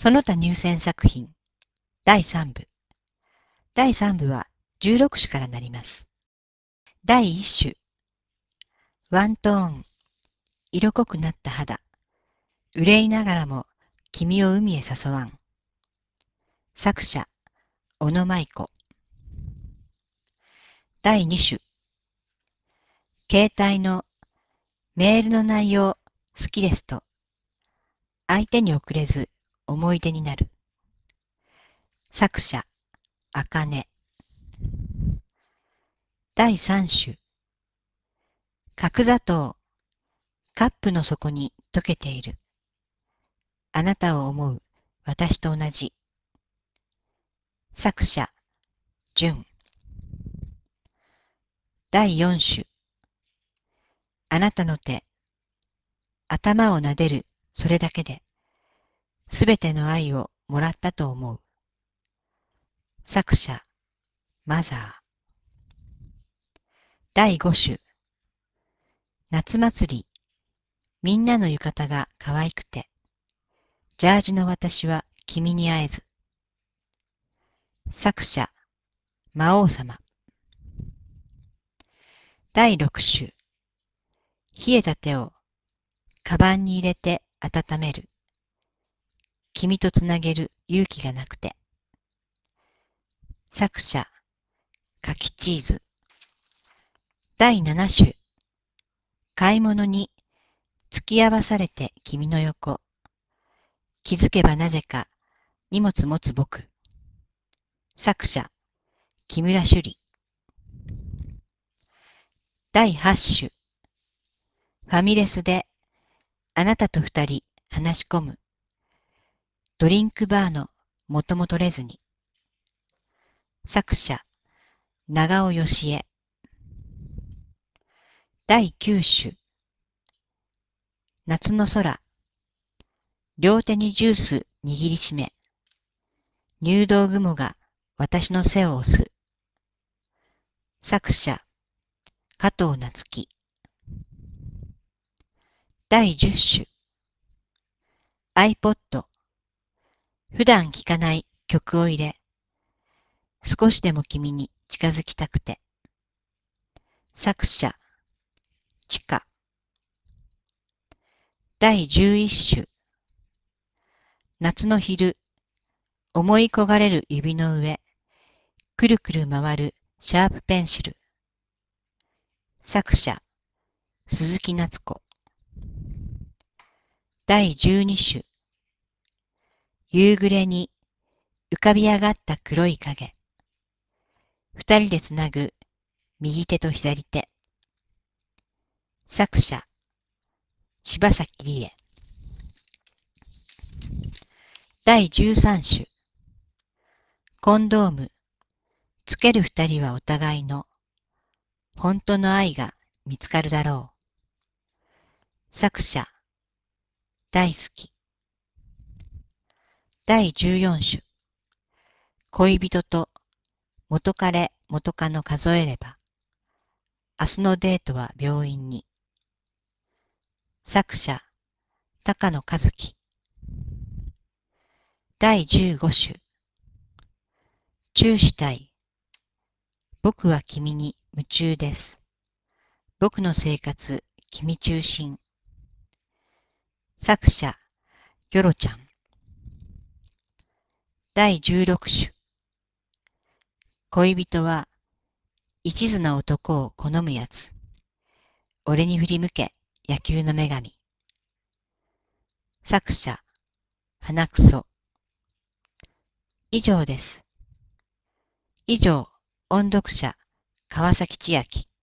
その他入選作品第3部。第3部は16首からなります。第1首。ワントーン、色濃くなった肌。憂いながらも君を海へ誘わん。作者、小野舞子。第2首。携帯のメールの内容好きですと、相手に送れず思い出になる。作者、あかね。第3首。角砂糖、カップの底に溶けている。あなたを思う私と同じ。作者、純。第4首。あなたの手、頭を撫でるそれだけで、すべての愛をもらったと思う。作者、マザー。第5首。夏祭り、みんなの浴衣が可愛くて、ジャージの私は君に会えず。作者、魔王様。第6首。冷えた手をカバンに入れて温める。君とつなげる勇気がなくて。作者、柿チーズ。第7首。買い物に付き合わされて君の横。気づけばなぜか荷物持つ僕。作者、木村朱里。第8首。ファミレスであなたと二人話し込む。ドリンクバーの元も取れずに。作者、長尾義恵。第9首。夏の空。両手にジュース握りしめ。入道雲が私の背を押す。作者、加藤夏樹。第10首。iPod。普段聴かない曲を入れ、少しでも君に近づきたくて。作者、ちか。第11首。夏の昼、思い焦がれる指の上、くるくる回るシャープペンシル。作者、鈴木夏子。第12首。夕暮れに浮かび上がった黒い影。二人でつなぐ右手と左手。作者、柴崎理恵。第13首。コンドーム。つける二人はお互いの本当の愛が見つかるだろう。作者、大好き。第14首。恋人と元彼元カノ数えれば、明日のデートは病院に。作者、高野和樹。第15首。チューしたい。僕は君に夢中です。僕の生活、君中心。作者、ギョロちゃん。第16首。恋人は一途な男を好むやつ。俺に振り向け、野球の女神。作者、花くそ。以上です。以上、音読者、川崎千秋。